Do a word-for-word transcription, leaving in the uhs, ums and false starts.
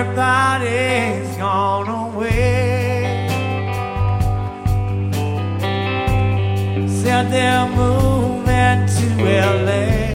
everybody's gone away. Said they're moving to L A.